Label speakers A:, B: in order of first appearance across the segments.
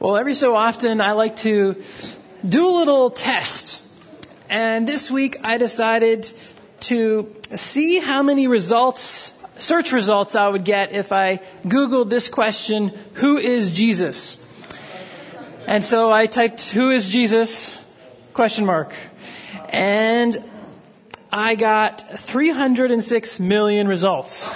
A: Well, every so often I like to do a little test. And this week I decided to see how many search results I would get if I Googled this question, who is Jesus? And so I typed, who is Jesus? ? And I got 306 million results.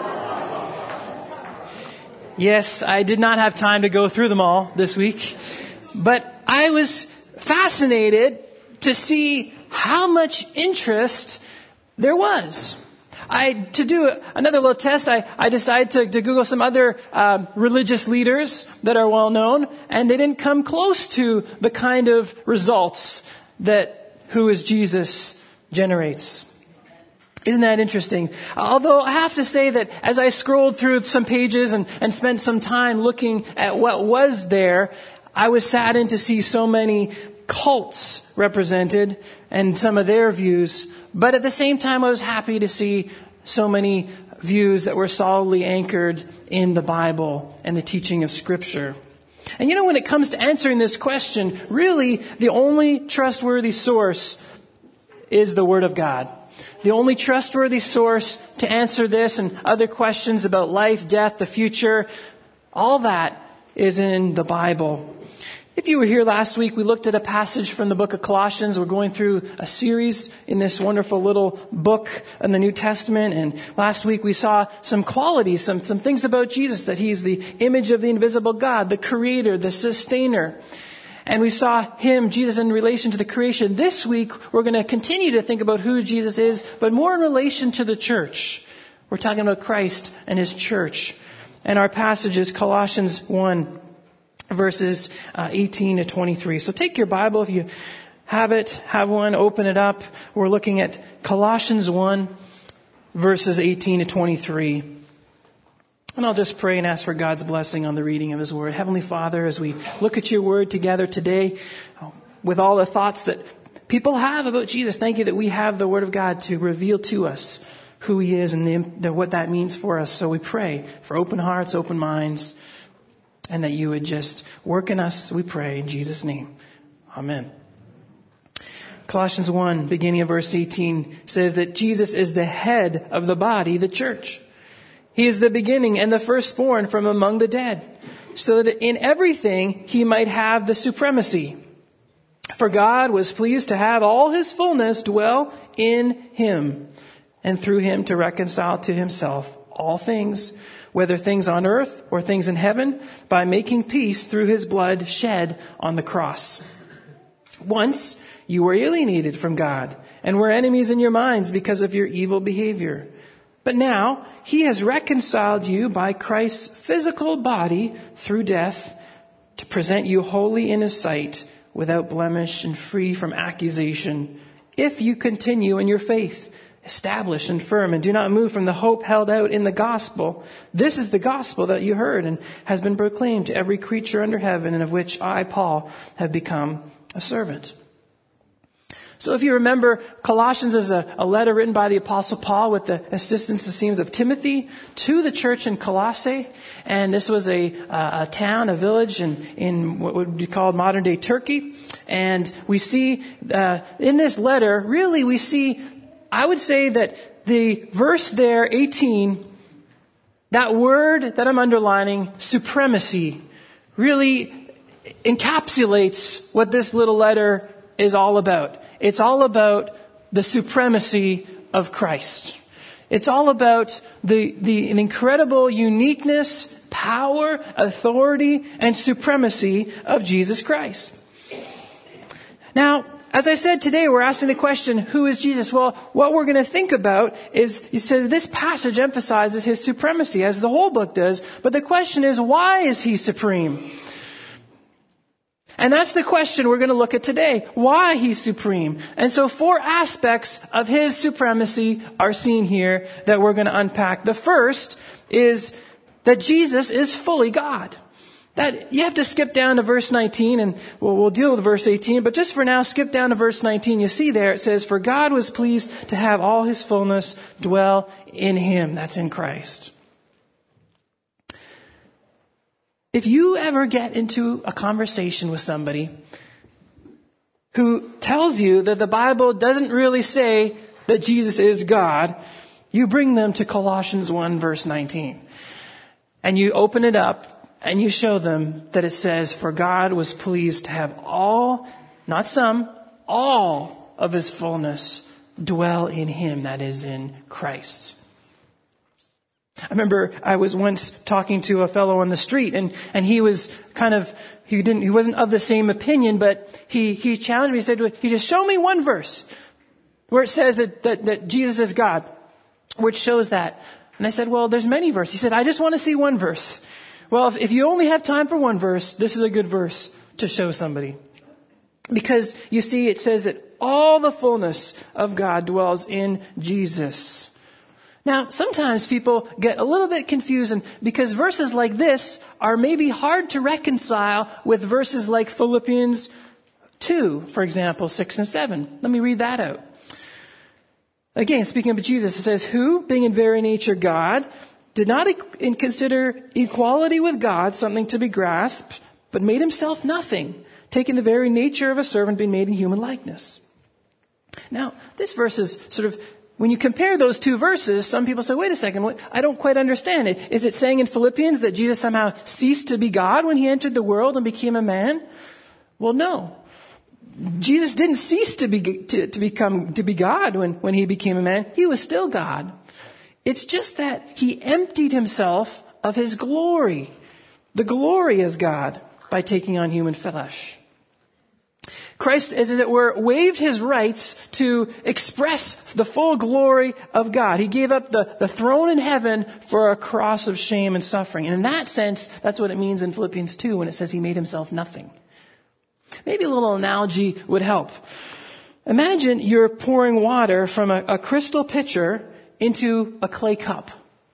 A: Yes, I did not have time to go through them all this week, but I was fascinated to see how much interest there was. To do another little test, I decided to Google some other religious leaders that are well known, and they didn't come close to the kind of results that Who is Jesus generates. Isn't that interesting? Although I have to say that as I scrolled through some pages and spent some time looking at what was there, I was saddened to see so many cults represented and some of their views. But at the same time, I was happy to see so many views that were solidly anchored in the Bible and the teaching of Scripture. And when it comes to answering this question, really the only trustworthy source is the Word of God. The only trustworthy source to answer this and other questions about life, death, the future, all that is in the Bible. If you were here last week, we looked at a passage from the book of Colossians. We're going through a series in this wonderful little book in the New Testament. And last week we saw some qualities, some things about Jesus, that He's the image of the invisible God, the Creator, the Sustainer. And we saw Him, Jesus, in relation to the creation. This week, we're going to continue to think about who Jesus is, but more in relation to the church. We're talking about Christ and His church. And our passage is Colossians 1, verses 18 to 23. So take your Bible, if you have one, open it up. We're looking at Colossians 1, verses 18 to 23. And I'll just pray and ask for God's blessing on the reading of His Word. Heavenly Father, as we look at Your Word together today, with all the thoughts that people have about Jesus, thank You that we have the Word of God to reveal to us who He is and what that means for us. So we pray for open hearts, open minds, and that You would just work in us, we pray in Jesus' name. Amen. Colossians 1, beginning of verse 18, says that Jesus is the head of the body, the church. He is the beginning and the firstborn from among the dead, so that in everything He might have the supremacy. For God was pleased to have all His fullness dwell in Him, and through Him to reconcile to Himself all things, whether things on earth or things in heaven, by making peace through His blood shed on the cross. Once you were alienated from God and were enemies in your minds because of your evil behavior. But now He has reconciled you by Christ's physical body through death to present you holy in His sight, without blemish and free from accusation, if you continue in your faith, established and firm, and do not move from the hope held out in the gospel. This is the gospel that you heard and has been proclaimed to every creature under heaven, and of which I, Paul, have become a servant. So if you remember, Colossians is a letter written by the Apostle Paul with the assistance, it seems, of Timothy to the church in Colossae. And this was a town, a village in what would be called modern-day Turkey. And we see in this letter, really we see, I would say that the verse there, 18, that word that I'm underlining, supremacy, really encapsulates what this little letter is all about. It's all about the supremacy of Christ. It's all about the incredible uniqueness, power, authority, and supremacy of Jesus Christ. Now, as I said today, we're asking the question, who is Jesus? Well, what we're going to think about is, he says this passage emphasizes His supremacy, as the whole book does. But the question is, why is He supreme? And that's the question we're going to look at today. Why He's supreme. And so 4 aspects of His supremacy are seen here that we're going to unpack. The first is that Jesus is fully God. That you have to skip down to verse 19, and we'll deal with verse 18. But just for now, skip down to verse 19. You see there, it says, for God was pleased to have all His fullness dwell in Him. That's in Christ. If you ever get into a conversation with somebody who tells you that the Bible doesn't really say that Jesus is God, you bring them to Colossians 1 verse 19. And you open it up and you show them that it says, "For God was pleased to have all, not some, all of his fullness dwell in him," that is in Christ. I remember I was once talking to a fellow on the street and he was he wasn't of the same opinion, but he challenged me. He said, "He just show me one verse where it says that Jesus is God, which shows that." And I said, "Well, there's many verses." He said, "I just want to see one verse." Well, if you only have time for one verse, this is a good verse to show somebody. Because you see, it says that all the fullness of God dwells in Jesus. Now, sometimes people get a little bit confused because verses like this are maybe hard to reconcile with verses like Philippians 2, for example, 6 and 7. Let me read that out. Again, speaking of Jesus, it says, "Who, being in very nature God, did not consider equality with God something to be grasped, but made himself nothing, taking the very nature of a servant, being made in human likeness." Now, this verse is sort of, when you compare those two verses, some people say, "Wait a second, I don't quite understand it. Is it saying in Philippians that Jesus somehow ceased to be God when he entered the world and became a man?" Well, no. Jesus didn't cease to be God when he became a man. He was still God. It's just that he emptied himself of his glory, the glory as God, by taking on human flesh. Christ, as it were, waived his rights to express the full glory of God. He gave up the throne in heaven for a cross of shame and suffering. And in that sense, that's what it means in Philippians 2 when it says he made himself nothing. Maybe a little analogy would help. Imagine you're pouring water from a crystal pitcher into a clay cup.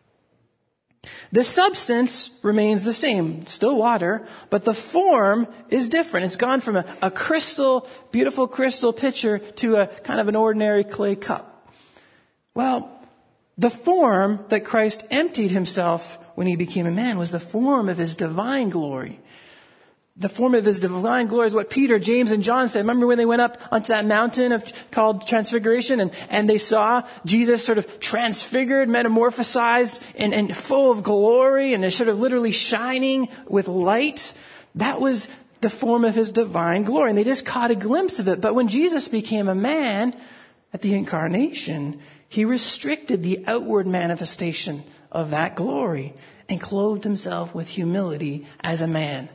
A: The substance remains the same, still water, but the form is different. It's gone from a crystal, beautiful crystal pitcher to a kind of an ordinary clay cup. Well, the form that Christ emptied himself when he became a man was the form of his divine glory. The form of his divine glory is what Peter, James, and John said. Remember when they went up onto that mountain called Transfiguration and they saw Jesus sort of transfigured, metamorphosized, and full of glory, and sort of literally shining with light? That was the form of his divine glory. And they just caught a glimpse of it. But when Jesus became a man at the incarnation, he restricted the outward manifestation of that glory and clothed himself with humility as a man.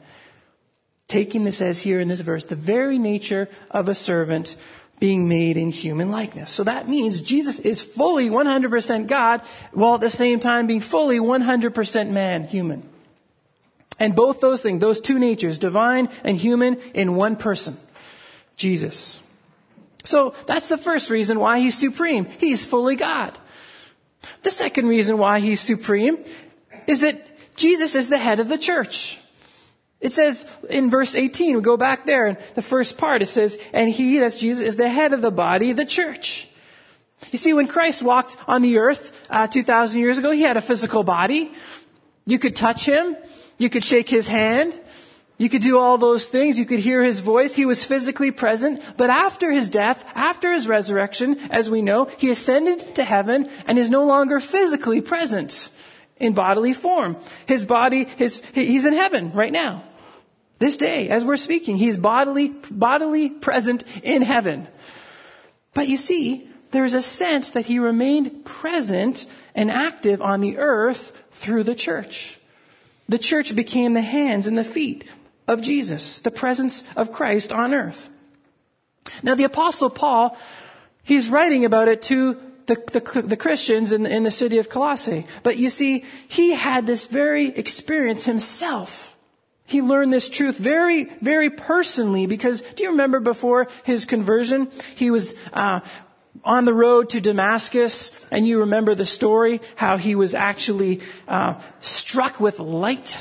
A: Taking this, as here in this verse, the very nature of a servant being made in human likeness. So that means Jesus is fully 100% God, while at the same time being fully 100% man, human. And both those things, those two natures, divine and human, in one person, Jesus. So that's the first reason why he's supreme. He's fully God. The second reason why he's supreme is that Jesus is the head of the church. It says in verse 18, we go back there, in the first part, it says, "And he," that's Jesus, "is the head of the body, the church." You see, when Christ walked on the earth 2,000 years ago, he had a physical body. You could touch him. You could shake his hand. You could do all those things. You could hear his voice. He was physically present. But after his death, after his resurrection, as we know, he ascended to heaven and is no longer physically present in bodily form. His body, he's in heaven right now. This day, as we're speaking, he's bodily present in heaven. But you see, there's a sense that he remained present and active on the earth through the church. The church became the hands and the feet of Jesus, the presence of Christ on earth. Now, the Apostle Paul, he's writing about it to the Christians in the city of Colossae. But you see, he had this very experience himself. He learned this truth very, very personally because, do you remember before his conversion, he was on the road to Damascus, and you remember the story, how he was actually struck with light.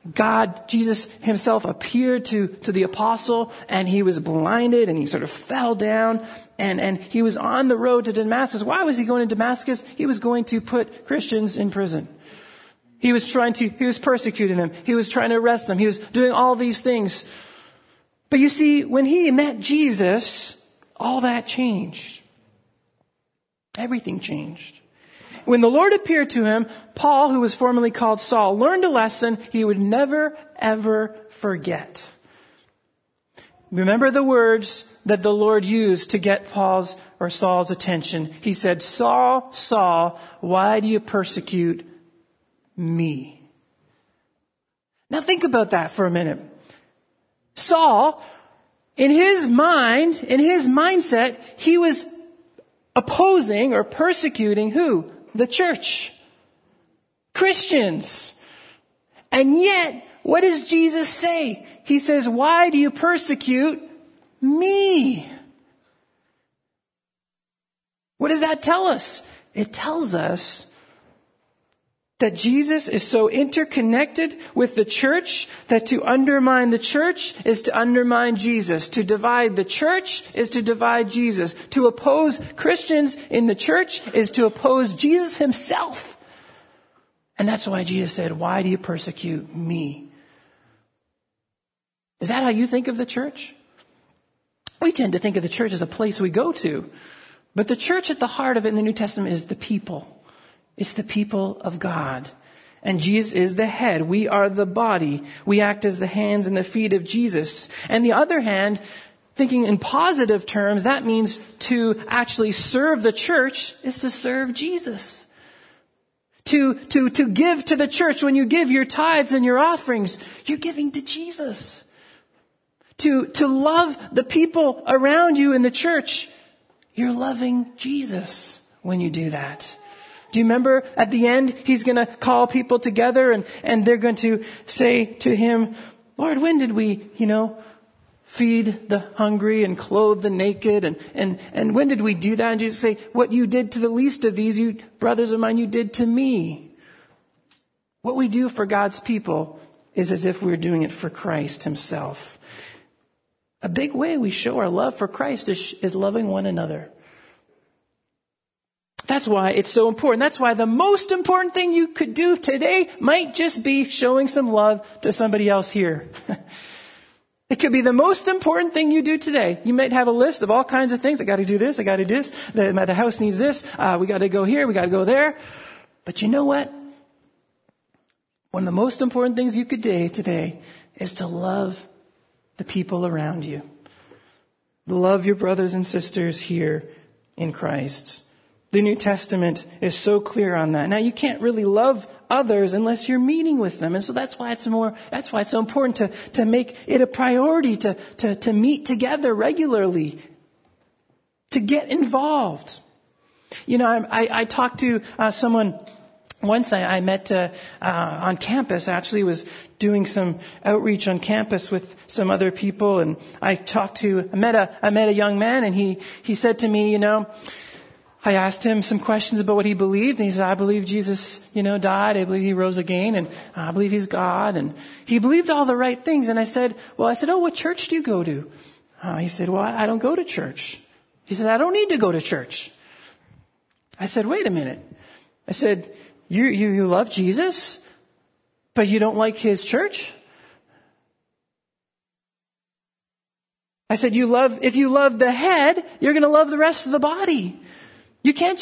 A: Jesus himself appeared to the apostle, and he was blinded, and he sort of fell down, and he was on the road to Damascus. Why was he going to Damascus? He was going to put Christians in prison. He was persecuting them. He was trying to arrest them. He was doing all these things. But you see, when he met Jesus, all that changed. Everything changed. When the Lord appeared to him, Paul, who was formerly called Saul, learned a lesson he would never, ever forget. Remember the words that the Lord used to get Saul's attention. He said, "Saul, Saul, why do you persecute me?" Now think about that for a minute. Saul, in his mindset, he was opposing or persecuting who? The church. Christians. And yet, what does Jesus say? He says, "Why do you persecute me?" What does that tell us? It tells us that Jesus is so interconnected with the church that to undermine the church is to undermine Jesus. To divide the church is to divide Jesus. To oppose Christians in the church is to oppose Jesus himself. And that's why Jesus said, "Why do you persecute me?" Is that how you think of the church? We tend to think of the church as a place we go to. But the church at the heart of it in the New Testament is the people. It's the people of God. And Jesus is the head. We are the body. We act as the hands and the feet of Jesus. And the other hand, thinking in positive terms, that means to actually serve the church is to serve Jesus. To give to the church, when you give your tithes and your offerings, you're giving to Jesus. To love the people around you in the church, you're loving Jesus when you do that. Do you remember at the end, he's going to call people together and they're going to say to him, "Lord, when did we, feed the hungry and clothe the naked? And when did we do that?" And Jesus say, "What you did to the least of these, you brothers of mine, you did to me." What we do for God's people is as if we're doing it for Christ himself. A big way we show our love for Christ is loving one another. That's why it's so important. That's why the most important thing you could do today might just be showing some love to somebody else here. It could be the most important thing you do today. You might have a list of all kinds of things. I got to do this. I got to do this. The house needs this. We got to go here. We got to go there. But you know what? One of the most important things you could do today is to love the people around you. Love your brothers and sisters here in Christ. The New Testament is so clear on that. Now, you can't really love others unless you're meeting with them. And so that's why it's so important to make it a priority to meet together regularly, to get involved. I talked to someone once I met on campus. I actually was doing some outreach on campus with some other people, and I met a young man, and he said to me, I asked him some questions about what he believed, and he said, "I believe Jesus, died. I believe he rose again, and I believe he's God." And he believed all the right things. And I said, "Oh, what church do you go to?" He said, "Well, I don't go to church." He said, "I don't need to go to church." I said, "Wait a minute." I said, You love Jesus, but you don't like his church? I said, if you love the head, you're going to love the rest of the body. You can't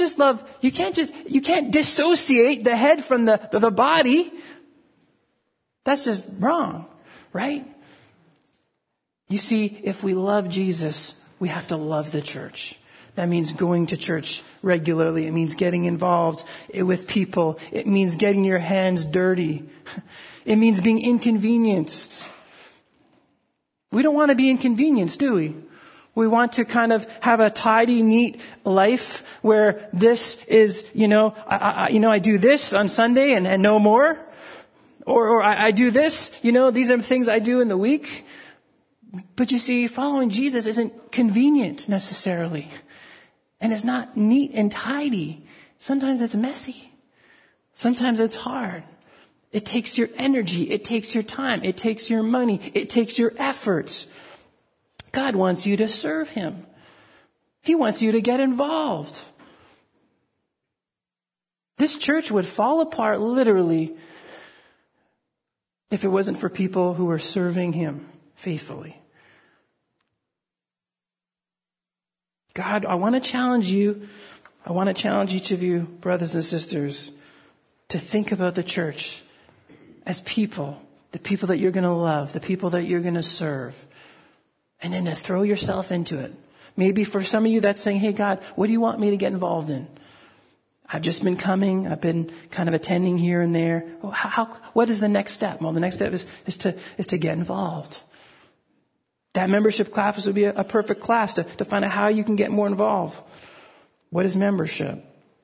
A: dissociate the head from the body. That's just wrong, right? You see, if we love Jesus, we have to love the church. That means going to church regularly. It means getting involved with people. It means getting your hands dirty. It means being inconvenienced. We don't want to be inconvenienced, do we? We want to kind of have a tidy, neat life where this is, I do this on Sunday and no more. Or I do this, these are things I do in the week. But you see, following Jesus isn't convenient necessarily. And it's not neat and tidy. Sometimes it's messy. Sometimes it's hard. It takes your energy. It takes your time. It takes your money. It takes your efforts. God wants you to serve him. He wants you to get involved. This church would fall apart literally if it wasn't for people who were serving him faithfully. God, I want to challenge you. I want to challenge each of you, brothers and sisters, to think about the church as people, the people that you're going to love, the people that you're going to serve, and then to throw yourself into it. Maybe for some of you that's saying, hey, God, what do you want me to get involved in? I've just been coming. I've been kind of attending here and there. What is the next step? Well, the next step is to get involved. That membership class would be a perfect class to find out how you can get more involved. What is membership?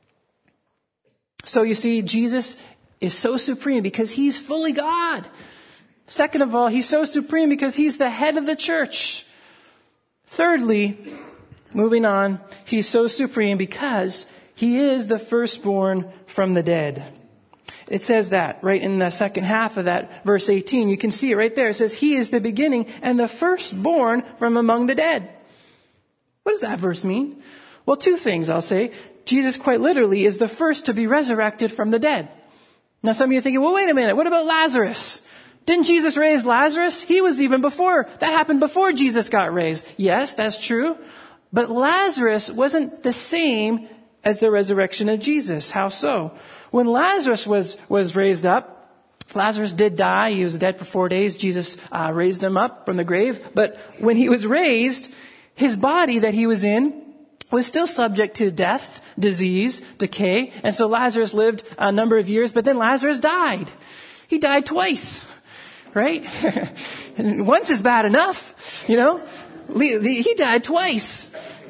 A: So you see, Jesus is so supreme because he's fully God. Second of all, he's so supreme because he's the head of the church. Thirdly, moving on, he's so supreme because he is the firstborn from the dead. It says that right in the second half of that verse 18. You can see it right there. It says, he is the beginning and the firstborn from among the dead. What does that verse mean? Well, two things I'll say. Jesus quite literally is the first to be resurrected from the dead. Now some of you are thinking, well, wait a minute. What about Lazarus? Didn't Jesus raise Lazarus? He was even before. That happened before Jesus got raised. Yes, that's true. But Lazarus wasn't the same as the resurrection of Jesus. How so? When Lazarus was raised up, Lazarus did die. He was dead for 4 days. Jesus raised him up from the grave. But when he was raised, his body that he was in was still subject to death, disease, decay. And so Lazarus lived a number of years, but then Lazarus died. He died twice, right? And once is bad enough, you know. He died twice.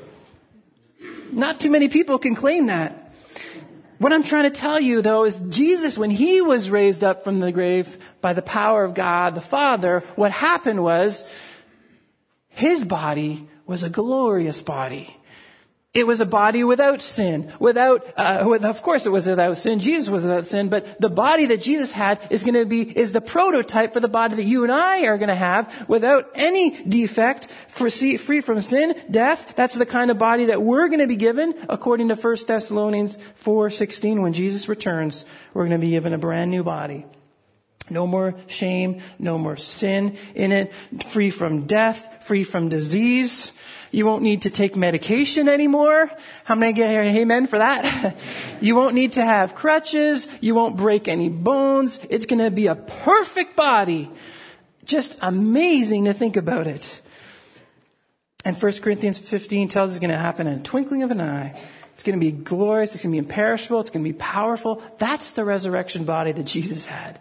A: Not too many people can claim that. What I'm trying to tell you, though, is Jesus, when he was raised up from the grave by the power of God the Father, what happened was his body was a glorious body. It was a body without sin. Of course it was without sin. Jesus was without sin. But the body that Jesus had is the prototype for the body that you and I are going to have without any defect, free from sin, death. That's the kind of body that we're going to be given according to 1 Thessalonians 4:16. When Jesus returns, we're going to be given a brand new body. No more shame, no more sin in it, free from death, free from disease. You won't need to take medication anymore. How many get here? Amen for that? You won't need to have crutches. You won't break any bones. It's going to be a perfect body. Just amazing to think about it. And 1 Corinthians 15 tells us it's going to happen in a twinkling of an eye. It's going to be glorious. It's going to be imperishable. It's going to be powerful. That's the resurrection body that Jesus had.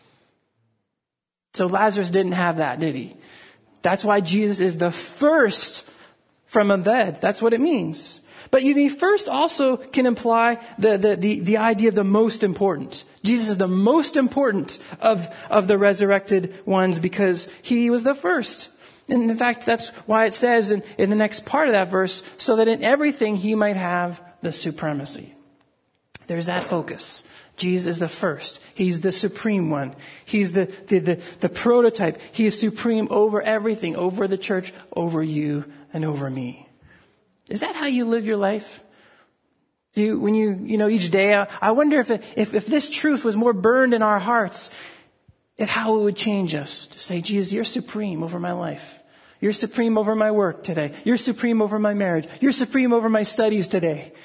A: So Lazarus didn't have that, did he? That's why Jesus is the first from the dead. That's what it means. But first also can imply the idea of the most important. Jesus is the most important of the resurrected ones because he was the first. And in fact, that's why it says in the next part of that verse, so that in everything he might have the supremacy. There's that focus. Jesus is the first. He's the supreme one. He's the prototype. He is supreme over everything, over the church, over you, and over me. Is that how you live your life? When each day, I wonder if this truth was more burned in our hearts, how it would change us to say, Jesus, you're supreme over my life. You're supreme over my work today. You're supreme over my marriage. You're supreme over my studies today.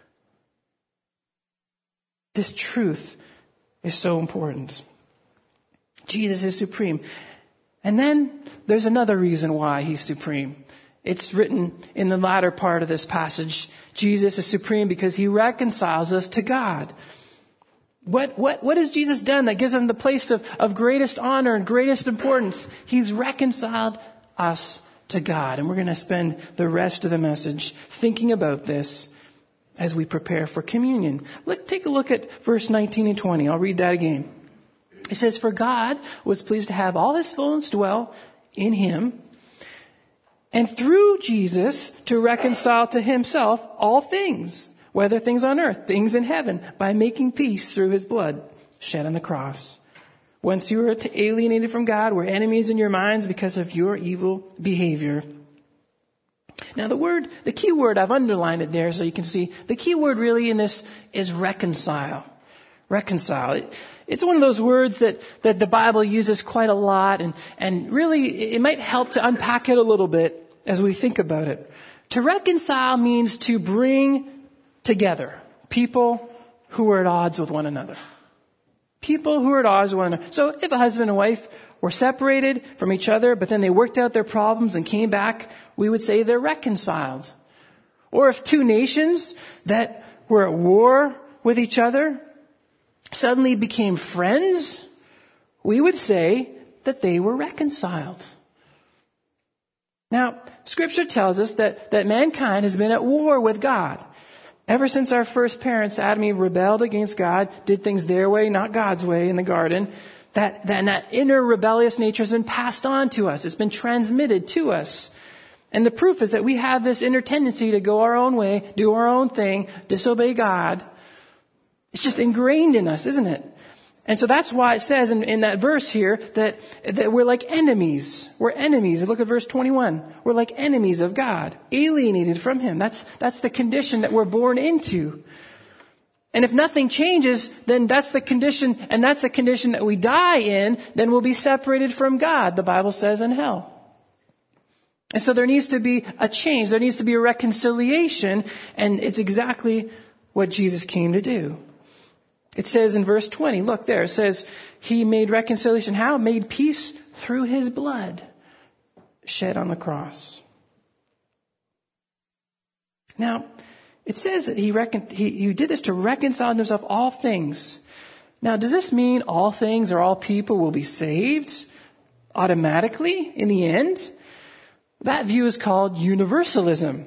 A: This truth is so important. Jesus is supreme. And then there's another reason why he's supreme. It's written in the latter part of this passage. Jesus is supreme because he reconciles us to God. What has Jesus done that gives him the place of greatest honor and greatest importance? He's reconciled us to God. And we're going to spend the rest of the message thinking about this as we prepare for communion. Take a look at verse 19 and 20. I'll read that again. It says, for God was pleased to have all his fullness dwell in him, and through Jesus to reconcile to himself all things, whether things on earth, things in heaven, by making peace through his blood shed on the cross. Once you were alienated from God, were enemies in your minds because of your evil behavior. Now the key word, I've underlined it there so you can see, the key word really in this is reconcile. Reconcile. It's one of those words that the Bible uses quite a lot, and really it might help to unpack it a little bit as we think about it. To reconcile means to bring together people who are at odds with one another. People who are at odds with one another. So if a husband and wife were separated from each other, but then they worked out their problems and came back, we would say they're reconciled. Or if two nations that were at war with each other suddenly became friends, we would say that they were reconciled. Now, Scripture tells us that mankind has been at war with God. Ever since our first parents, Adam and Eve, rebelled against God, did things their way, not God's way in the garden, that inner rebellious nature has been passed on to us. It's been transmitted to us. And the proof is that we have this inner tendency to go our own way, do our own thing, disobey God. It's just ingrained in us, isn't it? And so that's why it says in that verse here that we're like enemies. We're enemies. Look at verse 21. We're like enemies of God, alienated from Him. That's the condition that we're born into. And if nothing changes, then that's the condition, and that's the condition that we die in, then we'll be separated from God, the Bible says, in hell. And so there needs to be a change. There needs to be a reconciliation, and it's exactly what Jesus came to do. It says in verse 20, look there, it says, He made reconciliation. How? Made peace through His blood shed on the cross. Now, it says that He did this to reconcile to Himself all things. Now, does this mean all things or all people will be saved automatically in the end? That view is called universalism.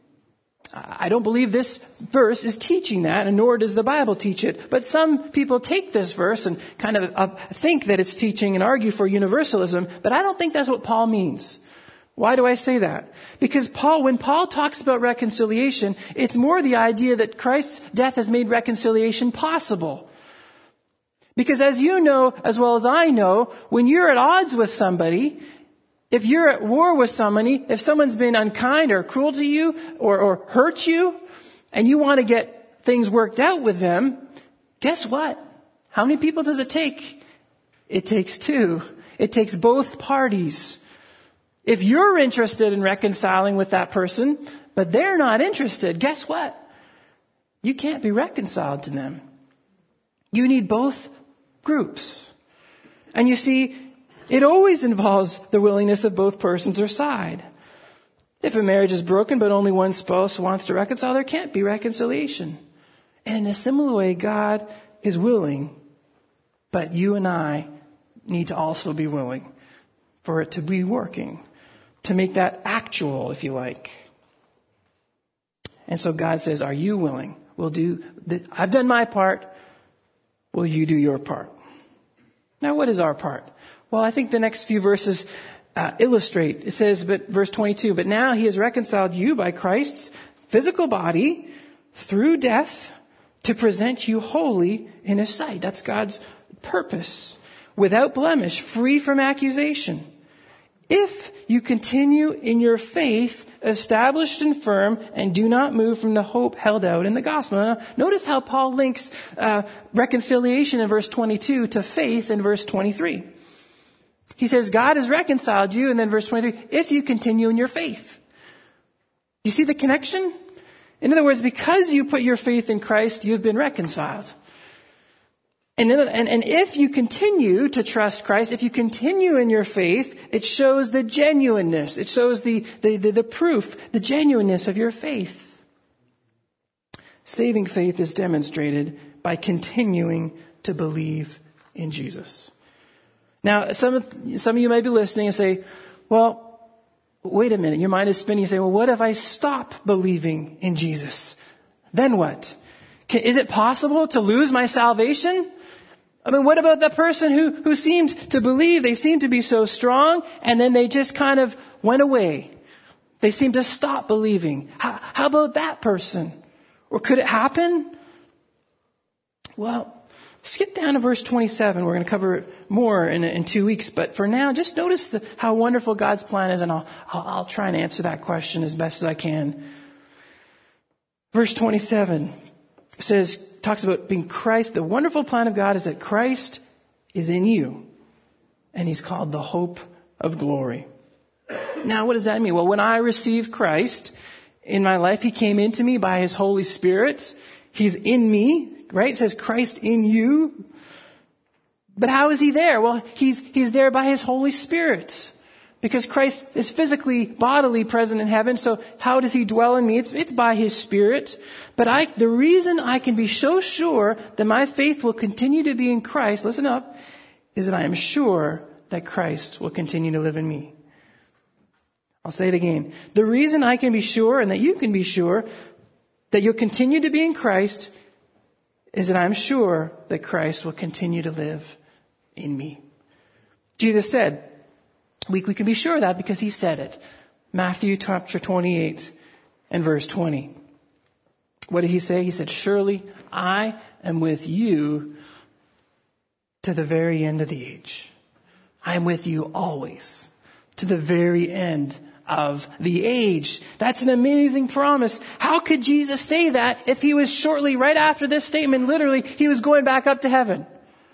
A: I don't believe this verse is teaching that, and nor does the Bible teach it. But some people take this verse and kind of think that it's teaching and argue for universalism, but I don't think that's what Paul means. Why do I say that? Because when Paul talks about reconciliation, it's more the idea that Christ's death has made reconciliation possible. Because as you know, as well as I know, when you're at odds with somebody, if you're at war with somebody, if someone's been unkind or cruel to you or hurt you, and you want to get things worked out with them, guess what? How many people does it take? It takes two. It takes both parties. If you're interested in reconciling with that person, but they're not interested, guess what? You can't be reconciled to them. You need both groups. And you see, it always involves the willingness of both persons or side. If a marriage is broken but only one spouse wants to reconcile, there can't be reconciliation. And in a similar way, God is willing, but you and I need to also be willing for it to be working, to make that actual, if you like. And so God says, are you willing? I've done my part. Will you do your part? Now, what is our part? Well, I think the next few verses illustrate. It says, verse 22, but now He has reconciled you by Christ's physical body through death to present you holy in His sight. That's God's purpose. Without blemish, free from accusation. If you continue in your faith, established and firm, and do not move from the hope held out in the gospel. Now, notice how Paul links reconciliation in verse 22 to faith in verse 23. He says, God has reconciled you, and then verse 23, if you continue in your faith. You see the connection? In other words, because you put your faith in Christ, you've been reconciled. And if you continue to trust Christ, if you continue in your faith, it shows the genuineness. It shows the proof, the genuineness of your faith. Saving faith is demonstrated by continuing to believe in Jesus. Now, some of you may be listening and say, well, wait a minute. Your mind is spinning. You say, well, what if I stop believing in Jesus? Then what? Is it possible to lose my salvation? I mean, what about the person who seemed to believe, they seemed to be so strong, and then they just kind of went away? They seemed to stop believing. How about that person? Or could it happen? Well, skip down to verse 27. We're going to cover it more in 2 weeks. But for now, just notice how wonderful God's plan is, and I'll try and answer that question as best as I can. Verse 27 says, talks about being Christ. The wonderful plan of God is that Christ is in you. And he's called the hope of glory. Now, what does that mean? Well, when I received Christ in my life, he came into me by his Holy Spirit. He's in me, right? It says Christ in you. But how is he there? Well, he's there by his Holy Spirit. Because Christ is physically, bodily present in heaven. So how does he dwell in me? It's by his Spirit. But the reason I can be so sure that my faith will continue to be in Christ, listen up, is that I am sure that Christ will continue to live in me. I'll say it again. The reason I can be sure and that you can be sure that you'll continue to be in Christ is that I'm sure that Christ will continue to live in me. Jesus said, we can be sure of that because he said it. Matthew chapter 28 and verse 20. What did he say? He said, surely I am with you to the very end of the age. I am with you always to the very end of the age. That's an amazing promise. How could Jesus say that if he was shortly right after this statement, literally, he was going back up to heaven?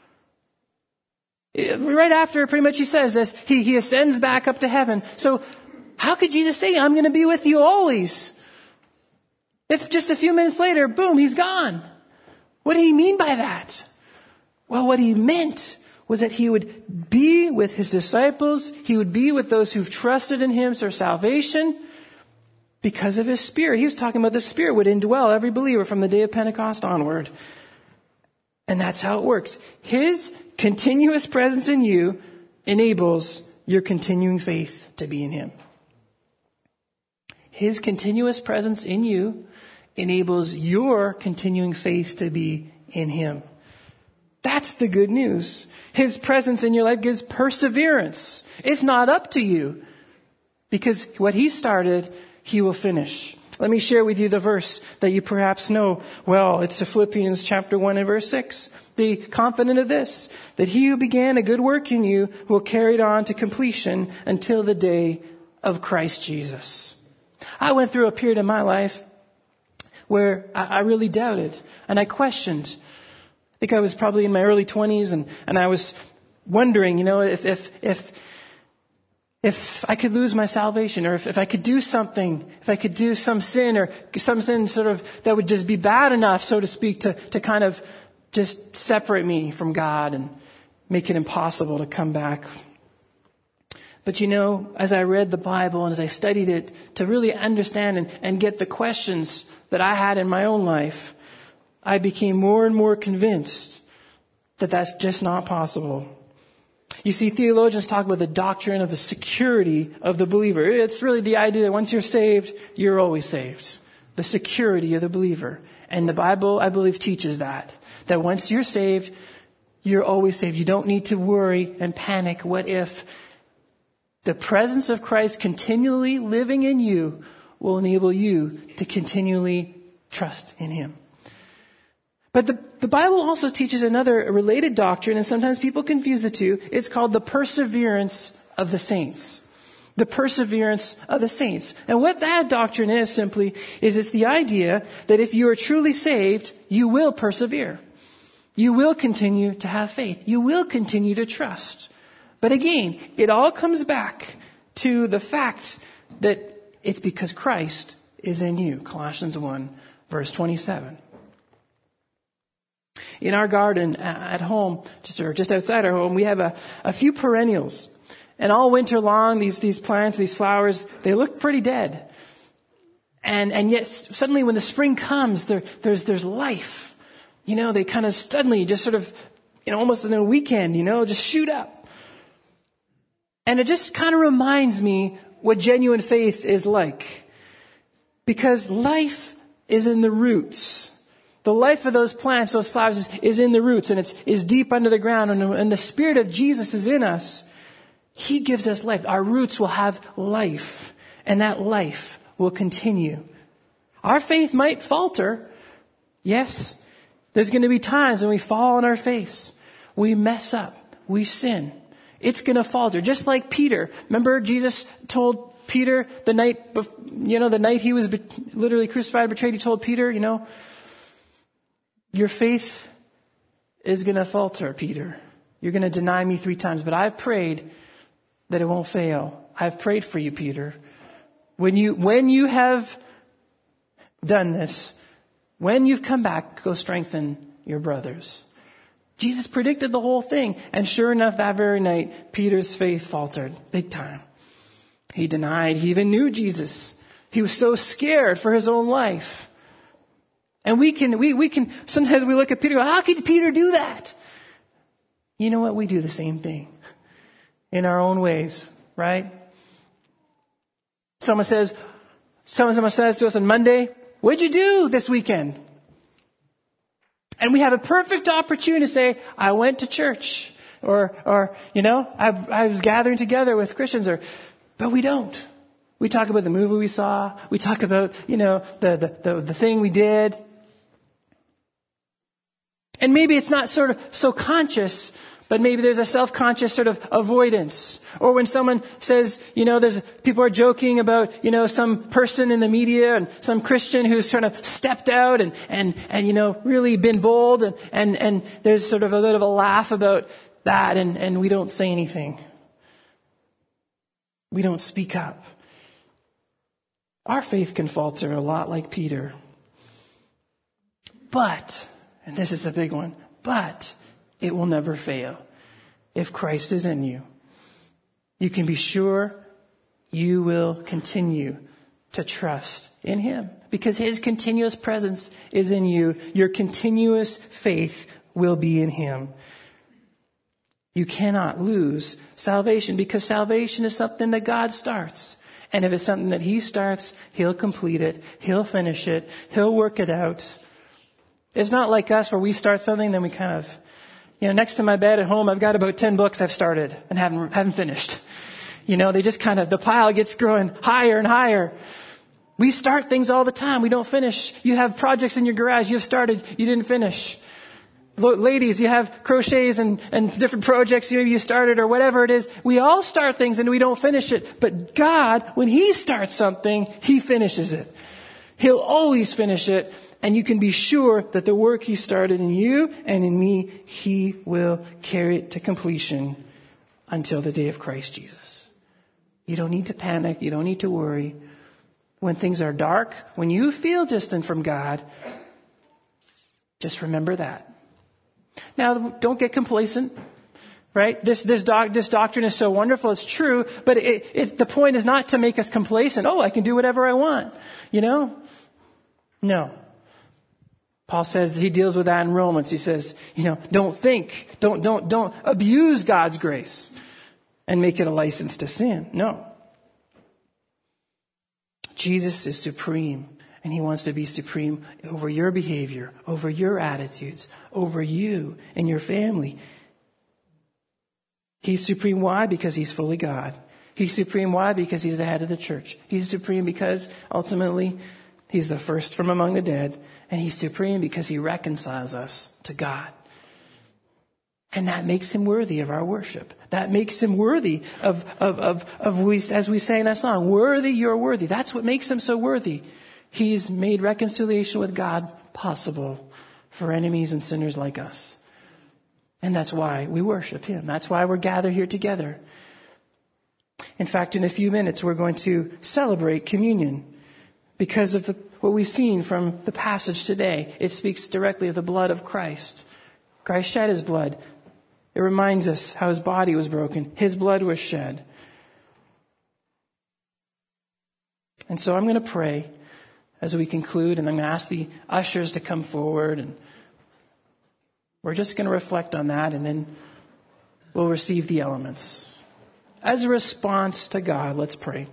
A: Right after pretty much he says this, he ascends back up to heaven. So how could Jesus say, I'm going to be with you always? If just a few minutes later, boom, he's gone. What did he mean by that? Well, what he meant was that he would be with his disciples. He would be with those who've trusted in him for salvation because of his Spirit. He was talking about the Spirit would indwell every believer from the day of Pentecost onward. And that's how it works. His continuous presence in you enables your continuing faith to be in him. His continuous presence in you enables your continuing faith to be in him. That's the good news. His presence in your life gives perseverance. It's not up to you because what he started, he will finish. Let me share with you the verse that you perhaps know well. It's Philippians chapter 1 and verse 6. Be confident of this, that he who began a good work in you will carry it on to completion until the day of Christ Jesus. I went through a period in my life where I really doubted and I questioned. I think I was probably in my early 20s and I was wondering, if I could lose my salvation, or if I could do something, if I could do some sin sort of that would just be bad enough, so to speak, to kind of just separate me from God and make it impossible to come back. But as I read the Bible and as I studied it to really understand and get the questions that I had in my own life, I became more and more convinced that that's just not possible. You see, theologians talk about the doctrine of the security of the believer. It's really the idea that once you're saved, you're always saved. The security of the believer. And the Bible, I believe, teaches that once you're saved, you're always saved. You don't need to worry and panic. What if? The presence of Christ continually living in you will enable you to continually trust in him. But the Bible also teaches another related doctrine, and sometimes people confuse the two. It's called the perseverance of the saints. The perseverance of the saints. And what that doctrine is simply is it's the idea that if you are truly saved, you will persevere. You will continue to have faith. You will continue to trust. But again, it all comes back to the fact that it's because Christ is in you. Colossians 1, verse 27. In our garden at home, just outside our home, we have a few perennials. And all winter long, these plants, these flowers, they look pretty dead. And yet suddenly when the spring comes, there's life. They kind of suddenly just sort of, almost in a weekend, just shoot up. And it just kind of reminds me what genuine faith is like. Because life is in the roots. The life of those plants, those flowers is in the roots, and is deep under the ground. And the Spirit of Jesus is in us. He gives us life. Our roots will have life, and that life will continue. Our faith might falter. Yes, there's going to be times when we fall on our face. We mess up. We sin. It's going to falter. Just like Peter. Remember Jesus told Peter the night he was literally crucified, betrayed, he told Peter, Your faith is going to falter, Peter. You're going to deny me 3 times, but I've prayed that it won't fail. I've prayed for you, Peter. When you have done this, when you've come back, go strengthen your brothers. Jesus predicted the whole thing. And sure enough, that very night, Peter's faith faltered big time. He denied he even knew Jesus. He was so scared for his own life. And we can, sometimes we look at Peter and go, how could Peter do that? You know what? We do the same thing in our own ways, right? Someone says to us on Monday, what'd you do this weekend? And we have a perfect opportunity to say, I went to church, or I was gathering together with Christians, but we don't. We talk about the movie we saw. We talk about, the thing we did. And maybe it's not sort of so conscious, but maybe there's a self-conscious sort of avoidance. Or when someone says, people are joking about, some person in the media and some Christian who's sort of stepped out and really been bold. And there's sort of a bit of a laugh about that. And we don't say anything. We don't speak up. Our faith can falter a lot like Peter. But, and this is a big one, but it will never fail. If Christ is in you, you can be sure you will continue to trust in him because his continuous presence is in you. Your continuous faith will be in him. You cannot lose salvation because salvation is something that God starts. And if it's something that he starts, he'll complete it. He'll finish it. He'll work it out. It's not like us where we start something, then we kind of, next to my bed at home, I've got about 10 books I've started and haven't finished. They just kind of, the pile gets growing higher and higher. We start things all the time. We don't finish. You have projects in your garage you've started, you didn't finish. Ladies, you have crochets and different projects maybe you started or whatever it is. We all start things and we don't finish it. But God, when he starts something, he finishes it. He'll always finish it. And you can be sure that the work he started in you and in me, he will carry it to completion until the day of Christ Jesus. You don't need to panic. You don't need to worry. When things are dark, when you feel distant from God, just remember that. Now, don't get complacent, right? This doctrine is so wonderful. It's true, but the point is not to make us complacent. Oh, I can do whatever I want, No. Paul says that he deals with that in Romans. He says, don't abuse God's grace and make it a license to sin. No. Jesus is supreme, and he wants to be supreme over your behavior, over your attitudes, over you and your family. He's supreme. Why? Because he's fully God. He's supreme. Why? Because he's the head of the church. He's supreme because ultimately he's the first from among the dead. And he's supreme because he reconciles us to God. And that makes him worthy of our worship. That makes him worthy of as we say in that song, worthy, you're worthy. That's what makes him so worthy. He's made reconciliation with God possible for enemies and sinners like us. And that's why we worship him. That's why we're gathered here together. In fact, in a few minutes, we're going to celebrate communion because of what we've seen from the passage today. It speaks directly of the blood of Christ. Christ shed his blood. It reminds us how his body was broken. His blood was shed. And so I'm going to pray as we conclude, and I'm going to ask the ushers to come forward, and we're just going to reflect on that, and then we'll receive the elements. As a response to God, let's pray.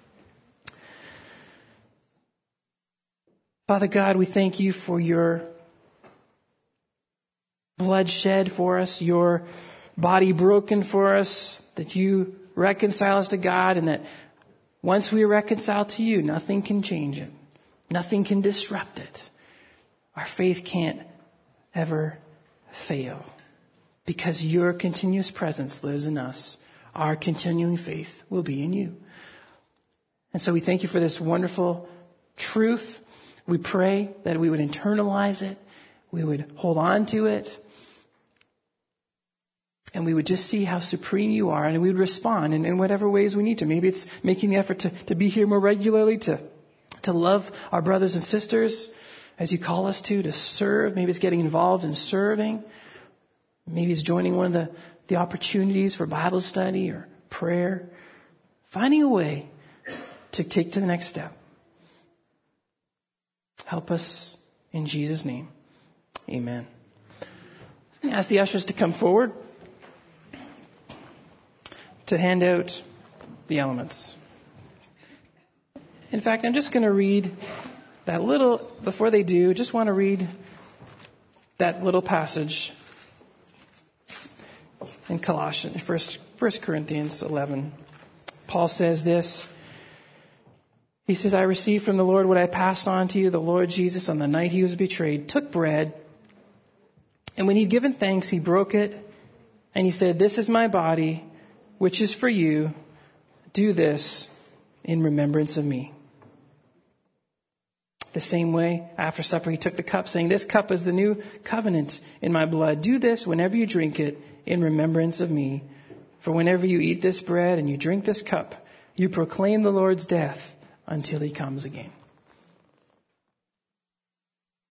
A: Father God, we thank you for your blood shed for us, your body broken for us, that you reconcile us to God, and that once we are reconciled to you, nothing can change it. Nothing can disrupt it. Our faith can't ever fail because your continuous presence lives in us. Our continuing faith will be in you. And so we thank you for this wonderful truth. We pray that we would internalize it. we would hold on to it, and we would just see how supreme you are, and we would respond in whatever ways we need to. Maybe it's making the effort to be here more regularly, to love our brothers and sisters as you call us to serve. Maybe it's getting involved in serving. Maybe it's joining one of the opportunities for Bible study or prayer. Finding a way to take to the next step. Help us in Jesus' name. Amen. I'm going to ask the ushers to come forward to hand out the elements. In fact, I'm just going to read that little, before they do, just want to read that little passage in Colossians, 1 Corinthians 11. Paul says this. He says, I received from the Lord what I passed on to you. The Lord Jesus, on the night he was betrayed, took bread, and when he'd given thanks, he broke it, and he said, this is my body, which is for you. Do this in remembrance of me. The same way, after supper, he took the cup, saying, this cup is the new covenant in my blood. Do this whenever you drink it in remembrance of me. For whenever you eat this bread and you drink this cup, you proclaim the Lord's death until he comes again.